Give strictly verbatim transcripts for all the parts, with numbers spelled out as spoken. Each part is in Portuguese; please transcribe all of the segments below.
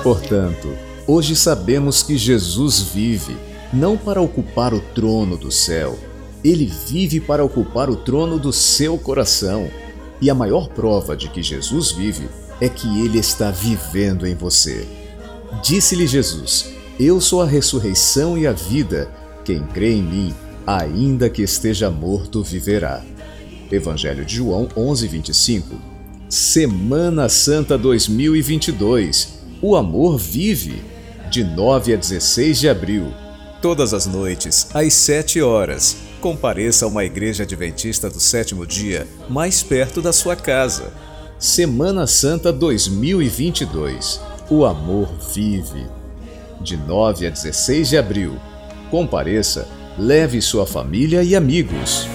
Portanto, hoje sabemos que Jesus vive, não para ocupar o trono do céu. Ele vive para ocupar o trono do seu coração. E a maior prova de que Jesus vive é que Ele está vivendo em você. Disse-lhe Jesus: Eu sou a ressurreição e a vida. Quem crê em mim, ainda que esteja morto, viverá. Evangelho de João onze, vinte e cinco. Semana Santa dois mil e vinte e dois. O amor vive. De nove a dezesseis de abril. Todas as noites, às sete horas, compareça a uma igreja adventista do sétimo dia, mais perto da sua casa. Semana Santa dois mil e vinte e dois. O amor vive. De nove a dezesseis de abril. Compareça, leve sua família e amigos.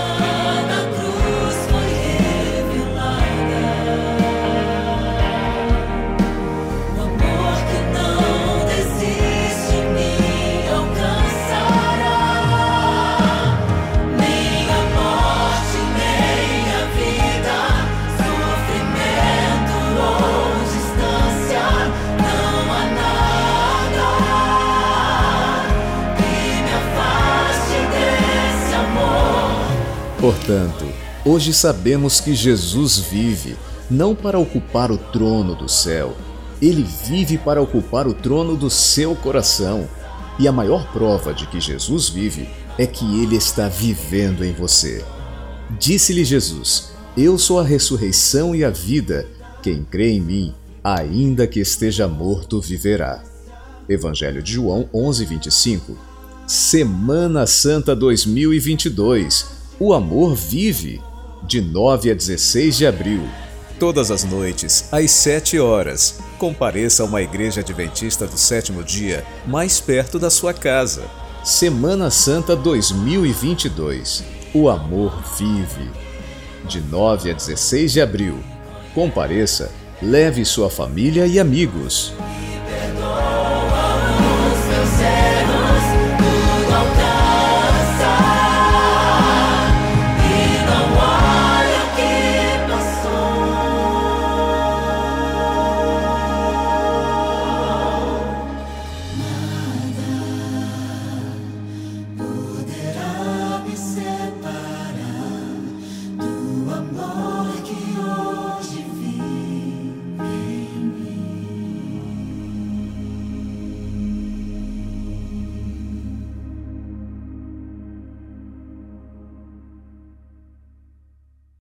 Portanto, hoje sabemos que Jesus vive, não para ocupar o trono do céu. Ele vive para ocupar o trono do seu coração. E a maior prova de que Jesus vive é que Ele está vivendo em você. Disse-lhe Jesus: Eu sou a ressurreição e a vida. Quem crê em mim, ainda que esteja morto, viverá. Evangelho de João onze, vinte e cinco. Semana Santa dois mil e vinte e dois. O amor vive. De nove a dezesseis de abril. Todas as noites, às sete horas, compareça a uma igreja adventista do sétimo dia, mais perto da sua casa. Semana Santa dois mil e vinte e dois. O amor vive. De nove a dezesseis de abril. Compareça, leve sua família e amigos.